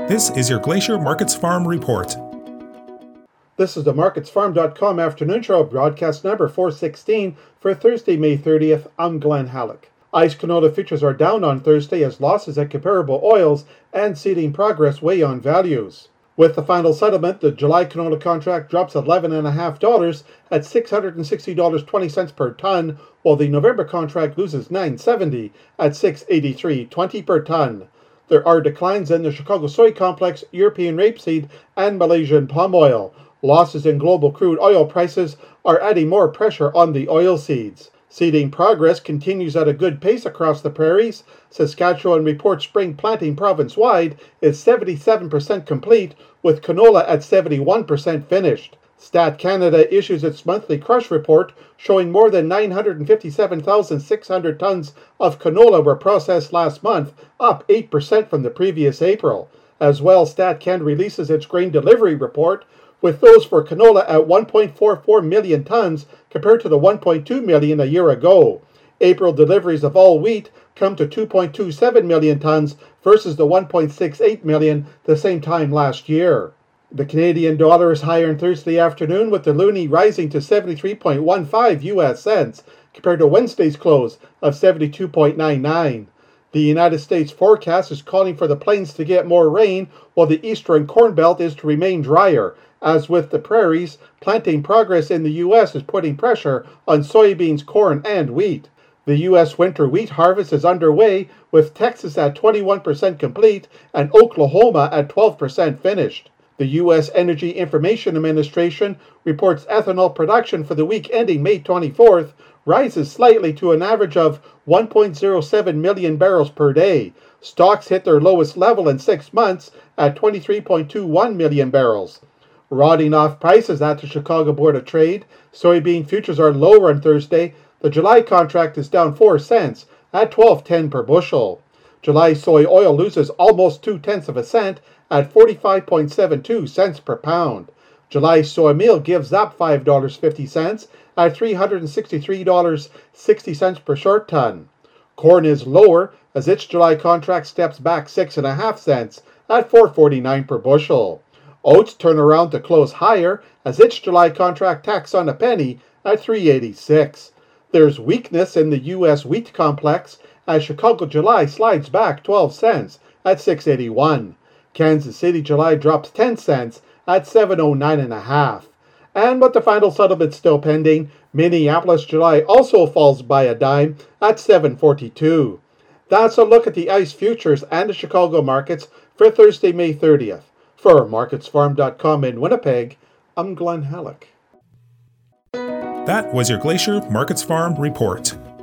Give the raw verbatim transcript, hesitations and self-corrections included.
This is your Glacier Markets Farm Report. This is the markets farm dot com afternoon show, broadcast number four sixteen for Thursday, May thirtieth. I'm Glenn Halleck. ICE canola futures are down on Thursday as losses at comparable oils and seeding progress weigh on values. With the final settlement, the July canola contract drops eleven point five dollars at six hundred sixty dollars and twenty cents per ton, while the November contract loses nine dollars and seventy cents at six hundred eighty-three dollars and twenty cents per ton. There are declines in the Chicago soy complex, European rapeseed, and Malaysian palm oil. Losses in global crude oil prices are adding more pressure on the oilseeds. Seeding progress continues at a good pace across the prairies. Saskatchewan reports spring planting province-wide is seventy-seven percent complete, with canola at seventy-one percent finished. Stat Canada issues its monthly crush report, showing more than nine hundred fifty-seven thousand six hundred tons of canola were processed last month, up eight percent from the previous April. As well, Stat Can releases its grain delivery report, with those for canola at one point four four million tons compared to the one point two million a year ago. April deliveries of all wheat come to two point two seven million tons versus the one point six eight million the same time last year. The Canadian dollar is higher on Thursday afternoon, with the loonie rising to seventy-three point one five U S cents compared to Wednesday's close of seventy-two point nine nine. The United States forecast is calling for the plains to get more rain, while the eastern corn belt is to remain drier. As with the prairies, planting progress in the U S is putting pressure on soybeans, corn, and wheat. The U S winter wheat harvest is underway, with Texas at twenty-one percent complete and Oklahoma at twelve percent finished. The U S Energy Information Administration reports ethanol production for the week ending May twenty-fourth rises slightly to an average of one point zero seven million barrels per day. Stocks hit their lowest level in six months at twenty-three point two one million barrels. Rotting off prices at the Chicago Board of Trade, soybean futures are lower on Thursday. The July contract is down four cents at twelve ten per bushel. July soy oil loses almost two-tenths of a cent at forty-five point seven two cents per pound. July soy meal gives up five dollars and fifty cents at three hundred sixty-three dollars and sixty cents per short ton. Corn is lower as its July contract steps back six point five cents at four forty-nine per bushel. Oats turn around to close higher as its July contract tacks on a penny at three eighty-six. There's weakness in the U S wheat complex as Chicago July slides back twelve cents at six eighty-one. Kansas City July drops ten cents at seven oh nine and a half. And with the final settlement still pending, Minneapolis July also falls by a dime at seven forty-two. That's a look at the ICE futures and the Chicago markets for Thursday, May thirtieth. For markets farm dot com in Winnipeg, I'm Glenn Halleck. That was your Glacier Markets Farm Report.